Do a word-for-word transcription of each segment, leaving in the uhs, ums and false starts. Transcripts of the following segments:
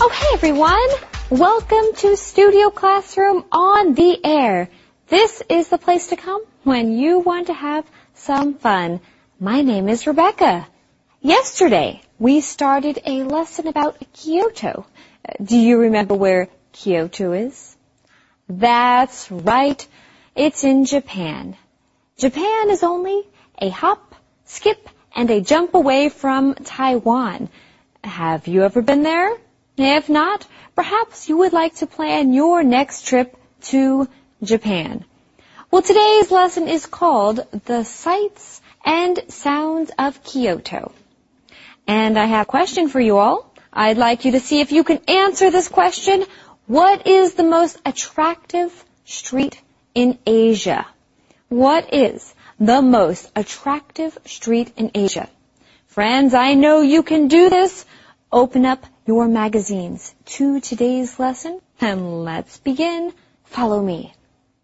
Oh, hey everyone! Welcome to Studio Classroom on the Air. This is the place to come when you want to have some fun. My name is Rebecca. Yesterday, we started a lesson about Kyoto. Do you remember where Kyoto is? That's right. It's in Japan. Japan is only a hop, skip, and a jump away from Taiwan. Have you ever been there? If not, perhaps you would like to plan your next trip to Japan. Well, today's lesson is called The Sights and Sounds of Kyoto. And I have a question for you all. I'd like you to see if you can answer this question. What is the most attractive street in Asia? What is the most attractive street in Asia? Friends, I know you can do this. Open up your magazines to today's lesson, and let's begin. Follow me.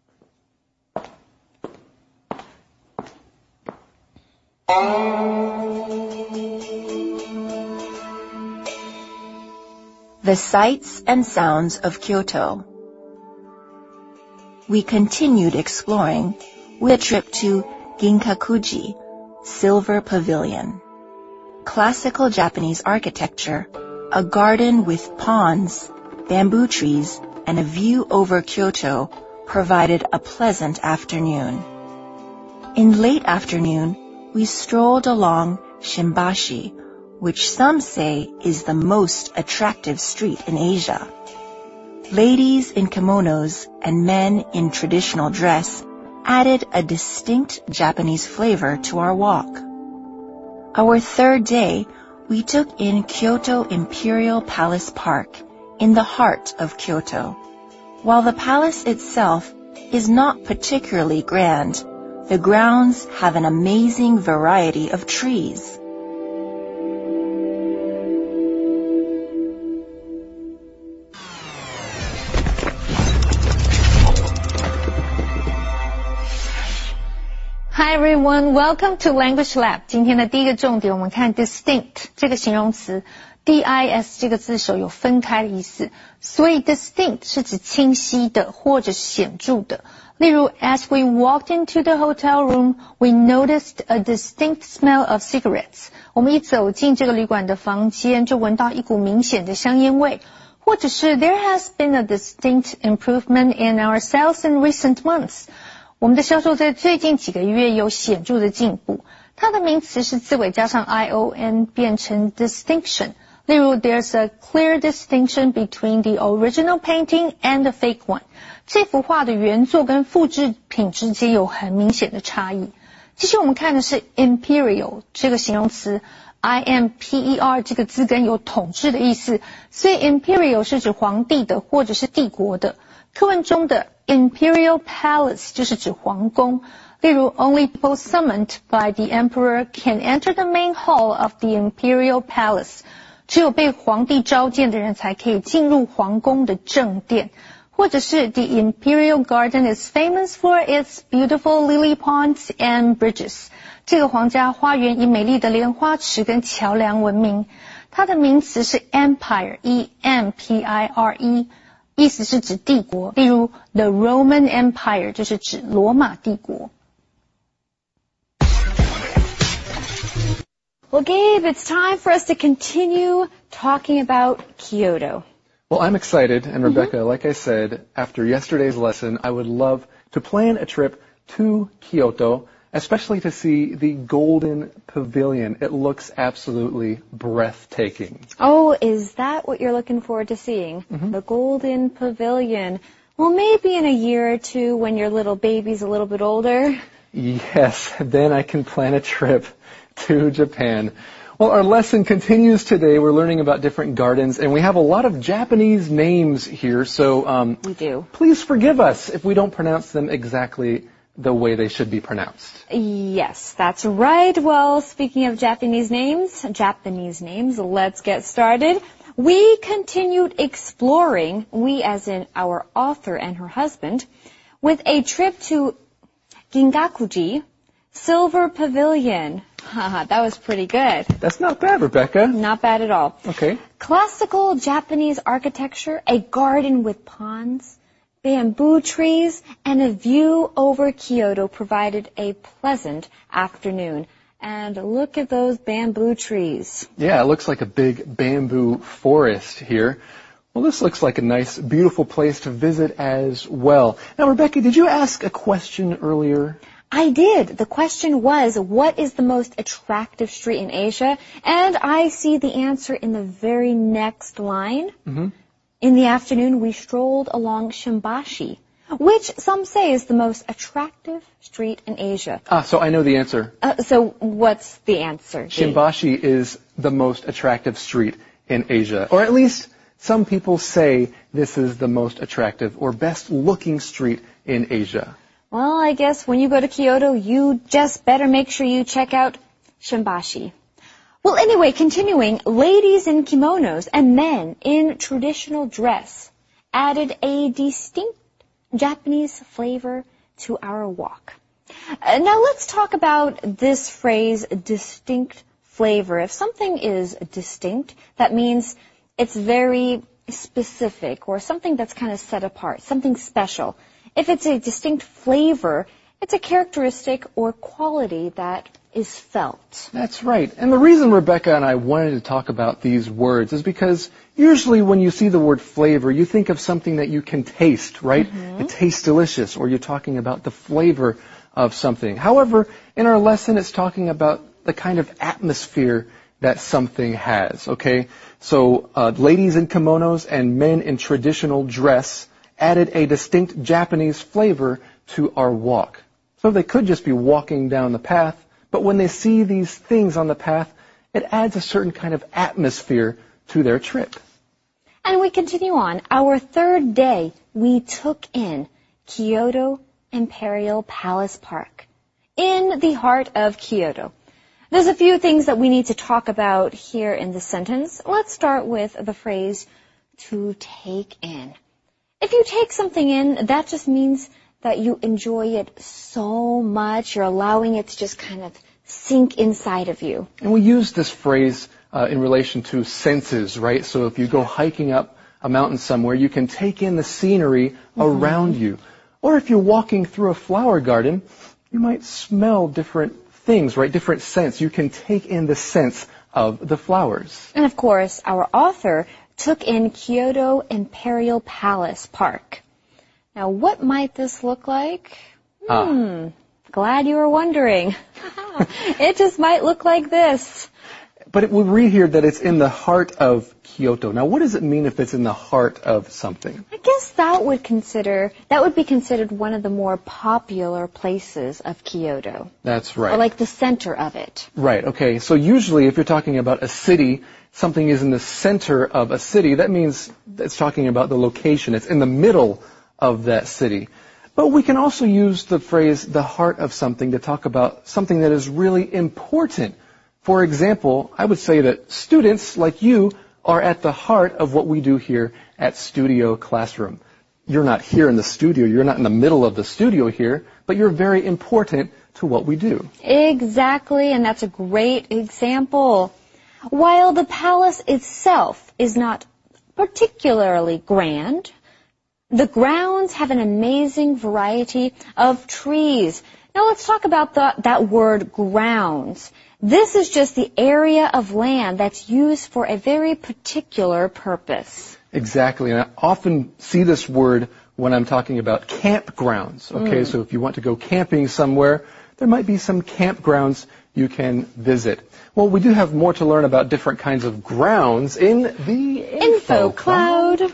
The Sights and Sounds of Kyoto. We continued exploring with a trip to Ginkakuji, Silver Pavilion. Classical Japanese architecture, a garden with ponds, bamboo trees, and a view over Kyoto provided a pleasant afternoon. In late afternoon, we strolled along Shimbashi, which some say is the most attractive street in Asia. Ladies in kimonos and men in traditional dress added a distinct Japanese flavor to our walk. Our third day, we took in Kyoto Imperial Palace Park in the heart of Kyoto. While the palace itself is not particularly grand, the grounds have an amazing variety of trees. Hi everyone, welcome to Language Lab. 今天的第一个重点，我们看 distinct 这个形容词 ，D I S 这个字首有分开的意思，所以 distinct 是指清晰的或者显著的。例如 ，As we walked into the hotel room, we noticed a distinct smell of cigarettes. 我们一走进这个旅馆的房间，就闻到一股明显的香烟味。或者是 There has been a distinct improvement in our sales in recent months. 我们的销售在最近几个月有显著的进步。它的名词是字尾加上 I O N 变成 distinction。例如 There's a clear distinction between the original painting and the fake one。这幅画的原作跟复制品之间有很明显的差异。继续我们看的是 imperial 这个形容词 I M P E R 这个字根有统治的意思，所以 imperial 是指皇帝的或者是帝国的。课文中的 Imperial Palace 就是指皇宫，例如 Only people summoned by the emperor can enter the main hall of the Imperial Palace. 只有被皇帝召见的人才可以进入皇宫的正殿。或者是 The Imperial Garden is famous for its beautiful lily ponds and bridges. 这个皇家花园以美丽的莲花池跟桥梁闻名。它的名词是 Empire, E M P I R E。意思是指帝国，例如 The Roman Empire 就是指罗马帝国。 Well, Gabe, it's time for us to continue talking about Kyoto. Well, I'm excited, and Rebecca, mm-hmm. like I said, after yesterday's lesson, I would love to plan a trip to Kyoto, especially to see the Golden Pavilion. It looks absolutely breathtaking. Oh, is that what you're looking forward to seeing? Mm-hmm. The Golden Pavilion. Well, maybe in a year or two when your little baby's a little bit older. Yes, then I can plan a trip to Japan. Well, our lesson continues today. We're learning about different gardens, and we have a lot of Japanese names here, so um, we do. Please forgive us if we don't pronounce them exactly the way they should be pronounced. Yes, that's right. Well, speaking of Japanese names, Japanese names, let's get started. We continued exploring, we as in our author and her husband, with a trip to Ginkakuji, Silver Pavilion. Haha, that was pretty good. That's not bad, Rebecca. Not bad at all. Okay. Classical Japanese architecture, a garden with ponds, bamboo trees, and a view over Kyoto provided a pleasant afternoon. And look at those bamboo trees. Yeah, it looks like a big bamboo forest here. Well, this looks like a nice, beautiful place to visit as well. Now, Rebecca, did you ask a question earlier? I did. The question was, what is the most attractive street in Asia? And I see the answer in the very next line. Mm-hmm. In the afternoon, we strolled along Shimbashi, which some say is the most attractive street in Asia. Ah, so I know the answer. Uh, so what's the answer? Shimbashi is the most attractive street in Asia, or at least some people say this is the most attractive or best looking street in Asia. Well, I guess when you go to Kyoto, you just better make sure you check out Shimbashi. Well, anyway, continuing, ladies in kimonos and men in traditional dress added a distinct Japanese flavor to our walk. Uh, now, let's talk about this phrase, distinct flavor. If something is distinct, that means it's very specific or something that's kind of set apart, something special. If it's a distinct flavor, it's a characteristic or quality that is felt. That's right. And the reason Rebecca and I wanted to talk about these words is because usually when you see the word flavor, you think of something that you can taste, right? Mm-hmm. It tastes delicious, or you're talking about the flavor of something. However, in our lesson, it's talking about the kind of atmosphere that something has, okay? So uh, ladies in kimonos and men in traditional dress added a distinct Japanese flavor to our walk. So they could just be walking down the path, but when they see these things on the path, it adds a certain kind of atmosphere to their trip. And we continue on. Our third day, we took in Kyoto Imperial Palace Park in the heart of Kyoto. There's a few things that we need to talk about here in the sentence. Let's start with the phrase, to take in. If you take something in, that just means that you enjoy it so much, you're allowing it to just kind of sink inside of you. And we use this phrase uh, in relation to senses, right? So if you go hiking up a mountain somewhere, you can take in the scenery mm-hmm. around you. Or if you're walking through a flower garden, you might smell different things, right? Different scents. You can take in the scents of the flowers. And of course, our author took in Kyoto Imperial Palace Park. Now, what might this look like? Ah. Hmm, glad you were wondering. It just might look like this. But it, we read here that it's in the heart of Kyoto. Now, what does it mean if it's in the heart of something? I guess that would consider that would be considered one of the more popular places of Kyoto. That's right. Or like the center of it. Right, okay. So usually if you're talking about a city, something is in the center of a city, that means it's talking about the location. It's in the middle of that city. But we can also use the phrase, the heart of something, to talk about something that is really important. For example, I would say that students like you are at the heart of what we do here at Studio Classroom. You're not here in the studio, you're not in the middle of the studio here, but you're very important to what we do. Exactly, and that's a great example. While the palace itself is not particularly grand, the grounds have an amazing variety of trees. Now let's talk about the, that word grounds. This is just the area of land that's used for a very particular purpose. Exactly, and I often see this word when I'm talking about campgrounds. Okay, mm. So if you want to go camping somewhere, there might be some campgrounds you can visit. Well, we do have more to learn about different kinds of grounds in the Info Cloud.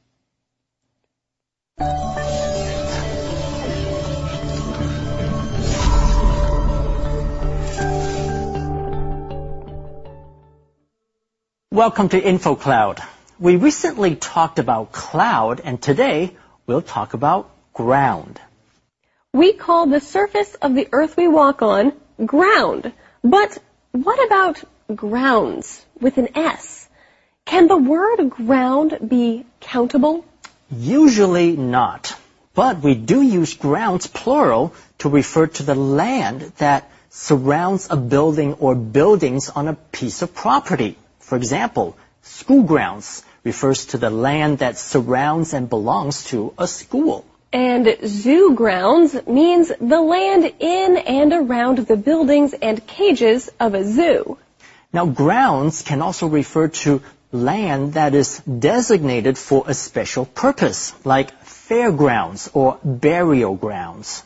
Welcome to InfoCloud. We recently talked about cloud, and today we'll talk about ground. We call the surface of the earth we walk on ground. But what about grounds with an S? Can the word ground be countable? Usually not. But we do use grounds plural to refer to the land that surrounds a building or buildings on a piece of property. For example, school grounds refers to the land that surrounds and belongs to a school. And zoo grounds means the land in and around the buildings and cages of a zoo. Now, grounds can also refer to land that is designated for a special purpose, like fairgrounds or burial grounds.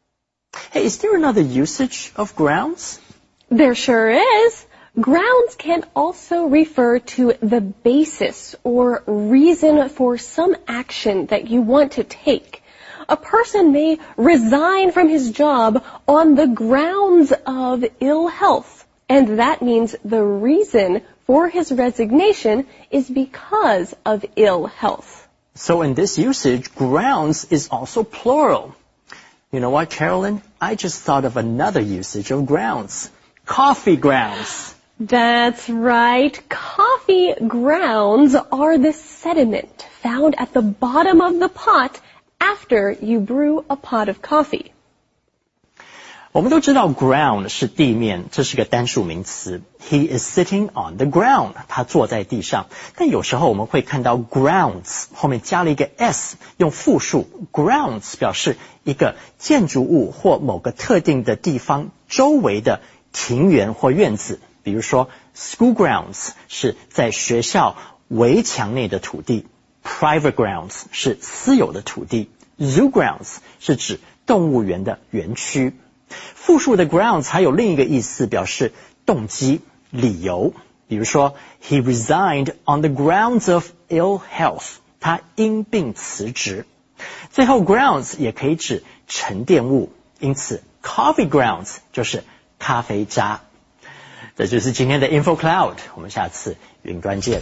Hey, is there another usage of grounds? There sure is. Grounds can also refer to the basis or reason for some action that you want to take. A person may resign from his job on the grounds of ill health, and that means the reason for his resignation is because of ill health. So in this usage, grounds is also plural. You know what, Carolyn? I just thought of another usage of grounds. Coffee grounds. That's right. Coffee grounds are the sediment found at the bottom of the pot after you brew a pot of coffee. 我们都知道 ground 是地面，这是个单数名词。He is sitting on the ground. 他坐在地上。但有时候我们会看到 grounds 后面加了一个 s， 用复数 grounds 表示一个建筑物或某个特定的地方周围的庭园或院子。比如说 school grounds 是在学校围墙内的土地， private grounds 是私有的土地， zoo grounds 是指动物园的园区。复数的 grounds 还有另一个意思，表示动机、理由。比如说 he resigned on the grounds of ill health， 他因病辞职。最后 grounds 也可以指沉淀物，因此 coffee grounds 就是咖啡渣。这就是今天的 Info Cloud， 我们下次云端见。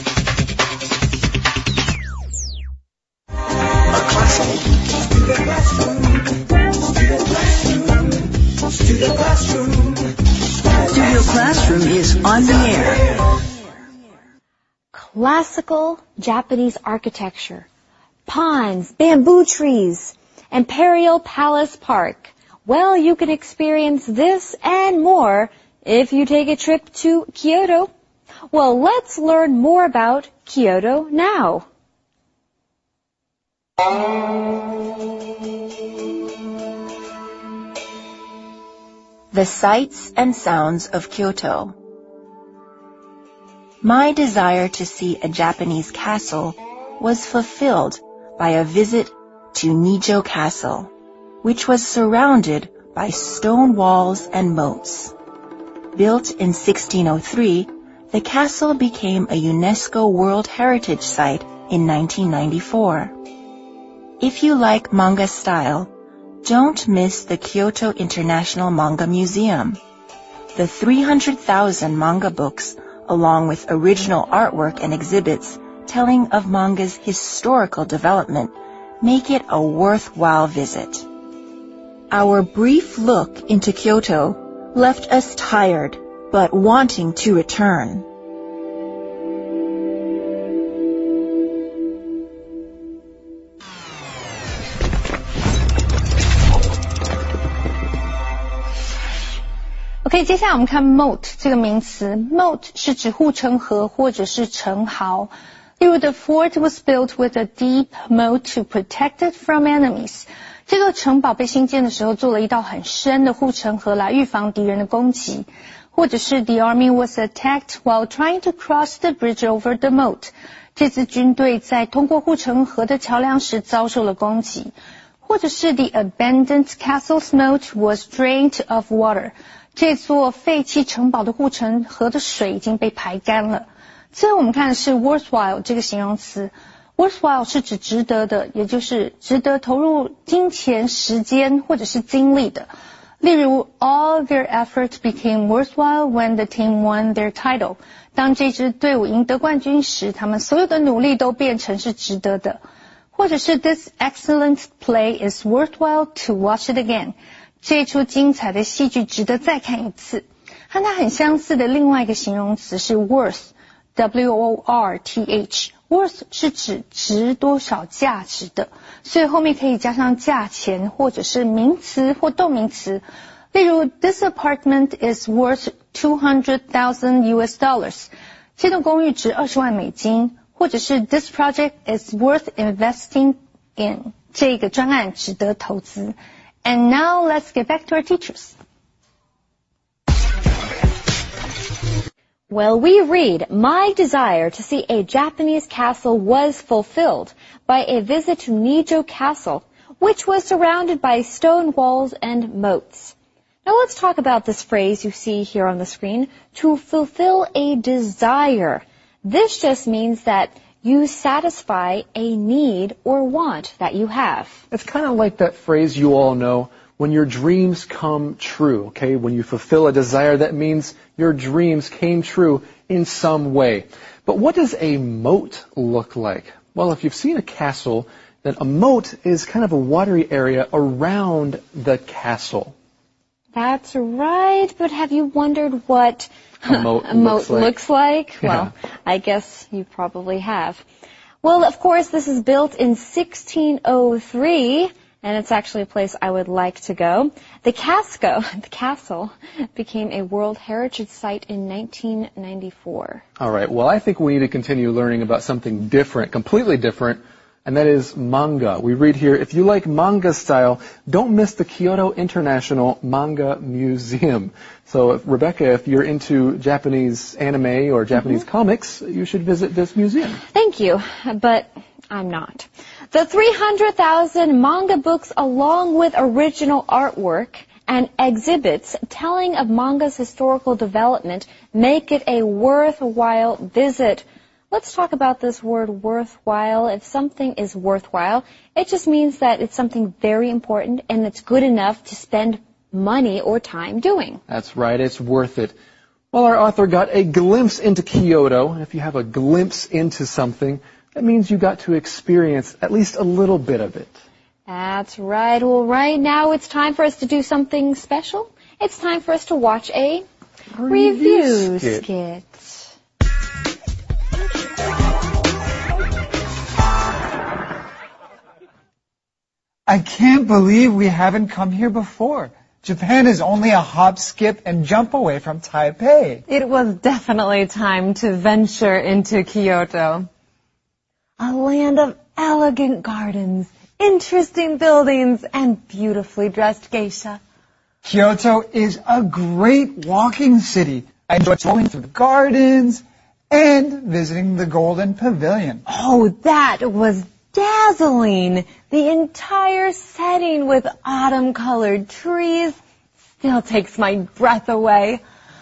Studio Classroom. Studio Classroom is on the air. Classical Japanese architecture, ponds, bamboo trees, Imperial Palace Park. Well, you can experience this and more if you take a trip to Kyoto. Well, let's learn more about Kyoto now. The sights and sounds of Kyoto. My desire to see a Japanese castle was fulfilled by a visit to Nijo Castle, which was surrounded by stone walls and moats. Built in sixteen oh three, the castle became a UNESCO World Heritage Site in nineteen ninety-four. If you like manga style, don't miss the Kyoto International Manga Museum. The three hundred thousand manga books, along with original artwork and exhibits telling of manga's historical development, make it a worthwhile visit. Our brief look into Kyoto left us tired, but wanting to return. OK， 接下来我们看 moat 这个名词。moat 是指护城河或者是城壕。例如 the fort was built with a deep moat to protect it from enemies。这个城堡被兴建的时候做了一道很深的护城河来预防敌人的攻击。或者是 the army was attacked while trying to cross the bridge over the moat。这支军队在通过护城河的桥梁时遭受了攻击。或者是 the abandoned castle's moat was drained of water。这座废弃城堡的护城河的水已经被排干了。最后我们看的是 worthwhile 这个形容词。worthwhile 是指值得的，也就是值得投入金钱、时间或者是精力的。例如 all their efforts became worthwhile when the team won their title。当这支队伍赢得冠军时，他们所有的努力都变成是值得的。或者是 this excellent play is worthwhile to watch it again。这出精彩的戏剧值得再看一次。和它很相似的另外一个形容词是 worth， W O R T H。 worth 是指值多少价值的，所以后面可以加上价钱或者是名词或动名词。例如 This apartment is worth two hundred thousand U S dollars. 这栋公寓值二十万美金，或者是 This project is worth investing in. 这个专案值得投资。And now let's get back to our teachers. Well, we read, my desire to see a Japanese castle was fulfilled by a visit to Nijo Castle, which was surrounded by stone walls and moats. Now let's talk about this phrase you see here on the screen, to fulfill a desire. This just means that you satisfy a need or want that you have. It's kind of like that phrase you all know, when your dreams come true, okay? When you fulfill a desire, that means your dreams came true in some way. But what does a moat look like? Well, if you've seen a castle, then a moat is kind of a watery area around the castle. That's right, but have you wondered what a moat, a moat looks like? Looks like? Yeah. Well, I guess you probably have. Well, of course, this is built in sixteen oh three, and it's actually a place I would like to go. The Casco, the castle, became a World Heritage Site in nineteen ninety-four. All right, well, I think we need to continue learning about something different, completely different, and that is manga. We read here, if you like manga style, don't miss the Kyoto International Manga Museum. So, if, Rebecca, if you're into Japanese anime or Japanese mm-hmm. comics, you should visit this museum. Thank you, but I'm not. The three hundred thousand manga books, along with original artwork and exhibits telling of manga's historical development, make it a worthwhile visit. Let's talk about this word worthwhile. If something is worthwhile, it just means that it's something very important and it's good enough to spend money or time doing. That's right, it's worth it. Well, our author got a glimpse into Kyoto. If you have a glimpse into something, that means you got to experience at least a little bit of it. That's right. Well, right now it's time for us to do something special. It's time for us to watch a review, review skit. skit. I can't believe we haven't come here before. Japan is only a hop, skip, and jump away from Taipei. It was definitely time to venture into Kyoto. A land of elegant gardens, interesting buildings, and beautifully dressed geisha. Kyoto is a great walking city. I enjoyed strolling through the gardens and visiting the Golden Pavilion. Oh, that was dazzling. The entire setting with autumn-colored trees still takes my breath away.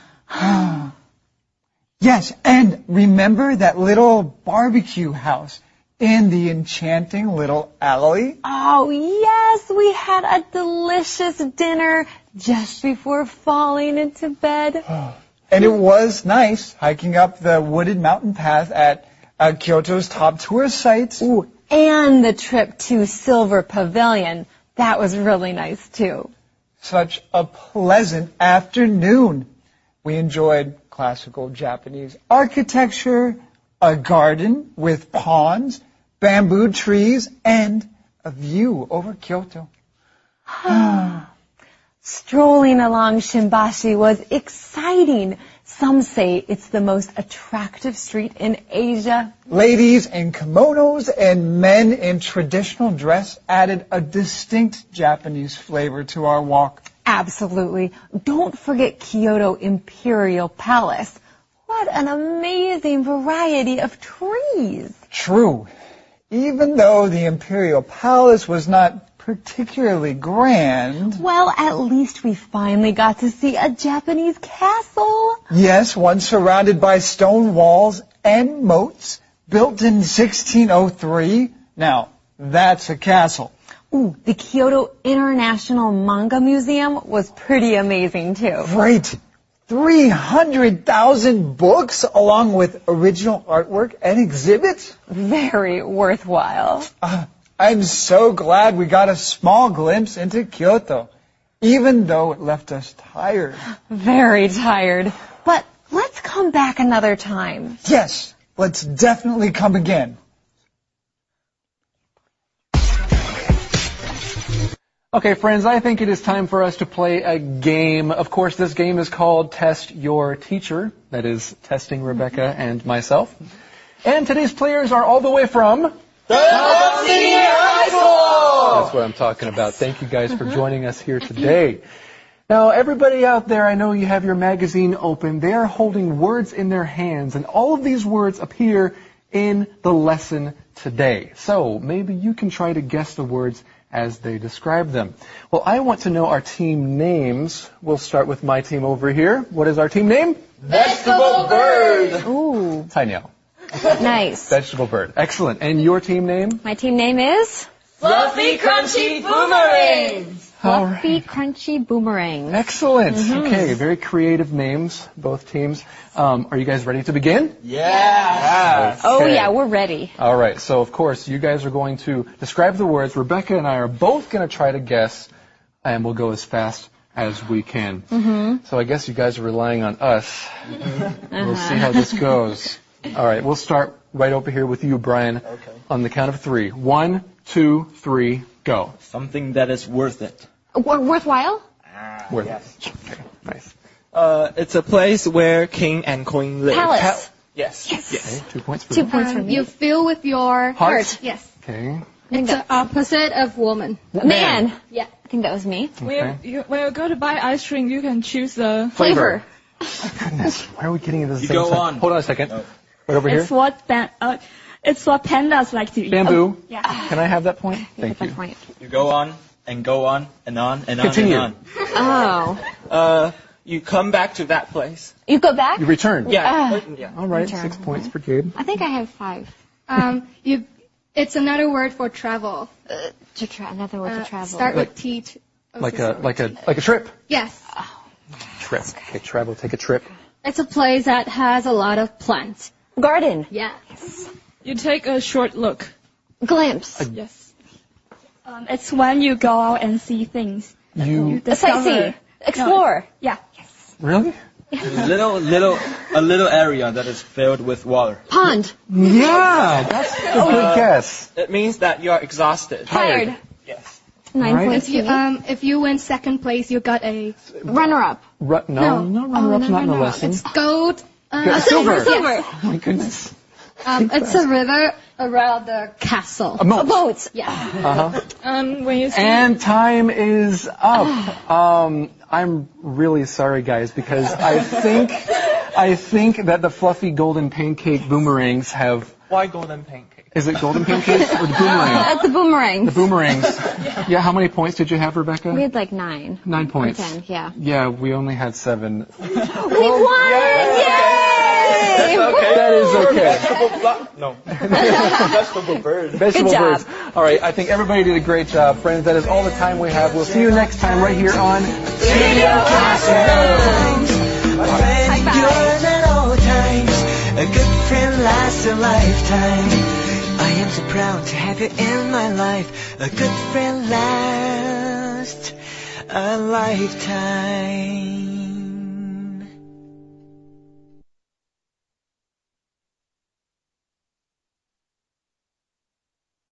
Yes, and remember that little barbecue house in the enchanting little alley? Oh, yes, we had a delicious dinner just before falling into bed. And it was nice hiking up the wooded mountain path at uh, Kyoto's top tourist sites. Ooh, and the trip to Silver Pavilion. That was really nice, too. Such a pleasant afternoon. We enjoyed classical Japanese architecture, a garden with ponds, bamboo trees, and a view over Kyoto. Strolling along Shimbashi was exciting. Some say it's the most attractive street in Asia. Ladies in kimonos and men in traditional dress added a distinct Japanese flavor to our walk. Absolutely. Don't forget Kyoto Imperial Palace. What an amazing variety of trees. True. Even though the Imperial Palace was not particularly grand. Well, at least we finally got to see a Japanese castle. Yes, one surrounded by stone walls and moats, built in sixteen oh three. Now, that's a castle. Ooh, the Kyoto International Manga Museum was pretty amazing, too. Great. three hundred thousand books along with original artwork and exhibits? Very worthwhile. Uh, I'm so glad we got a small glimpse into Kyoto, even though it left us tired. Very tired. But let's come back another time. Yes, let's definitely come again. Okay, friends, I think it is time for us to play a game. Of course, this game is called Test Your Teacher. That is testing Rebecca and myself. And today's players are all the way from... Dundalk Senior High School! That's what I'm talking about. Thank you guys for joining us here today. Now, everybody out there, I know you have your magazine open. They are holding words in their hands, and all of these words appear in the lesson today. So, maybe you can try to guess the words as they describe them. Well, I want to know our team names. We'll start with my team over here. What is our team name? Vegetable Bird! Ooh, Tanyao. nice. Vegetable Bird. Excellent. And your team name? My team name is... Fluffy Crunchy Boomerangs! Fluffy Crunchy Boomerang. Excellent. Mm-hmm. Okay, very creative names, both teams. Um, are you guys ready to begin? Yeah. Okay. Oh yeah, we're ready. All right, so of course you guys are going to describe the words. Rebecca and I are both going to try to guess, and we'll go as fast as we can. Mm-hmm. So I guess you guys are relying on us. Uh-huh. We'll see how this goes. All right, we'll start right over here with you, Brian. Okay. On the count of three. One, two, three, go. Something that is worth it. W- worthwhile? Worth yes. it. Okay, nice. Uh, it's a place where king and queen live. Palace. Pa- yes. Yes. Yes. Okay, two points for Two you. points for Um, me. you fill with your Heart. Yes. Okay. It's the opposite of woman. Man. Yeah. I think that was me. Okay. When you, when you go to buy ice cream, you can choose the Flavor. Goodness, why are we getting into the You same go time? on. Hold on a second. No. Right over here. It's what ban- uh, it's what pandas like to eat. Bamboo. Oh, yeah. Can I have that point? Thank Good you. point. You go on and go on and on and on Continue. and Oh. on. Uh, you come back to that place. You go back? You return. Yeah. Ah. yeah. All right, Return. six points for Gabe. I think I have five. Um, you. It's another word for travel. Uh, to tra- another word Uh, to travel. Start with T. T- Like a like a like a trip. Yes. Trip. Okay, travel. Take a trip. It's a place that has a lot of plants. Garden. Yeah. You take a short look. Glimpse. Yes. Um, it's when you go out and see things. You A sightsee. Explore. Yeah. really? little, little, a little area that is filled with water. Pond. Yeah, that's a good guess. It means that you are exhausted. Tired. Yes. Nine Right. points If you for me. um if you win second place, you got a Runner up. Ru- no, no, runner-up's not in the lesson. it's gold. Uh, Yeah, silver. Silver. Oh my goodness. Um, it's a river around the castle. A moat. A boat. Yeah. Uh-huh. Um, when you see And time is up. Um, I'm really sorry, guys, because I think I think that the fluffy golden pancake boomerangs have. Why golden pancake? Is it golden pancakes or the boomerang? That's the boomerang. The boomerangs. Yeah. How many points did you have, Rebecca? We had like nine. Nine points. Or ten, yeah. Yeah, we only had seven. We won! Yay! Okay. That is okay. Vegetable blo- no. Vegetable bird. Vegetable Good job. birds. All right, I think everybody did a great job, friends. That is all the time we have. We'll see you next time right here on Studio Classroom. High five. at all times. A good friend lasts a lifetime. I am so proud to have you in my life. A good friend lasts a lifetime.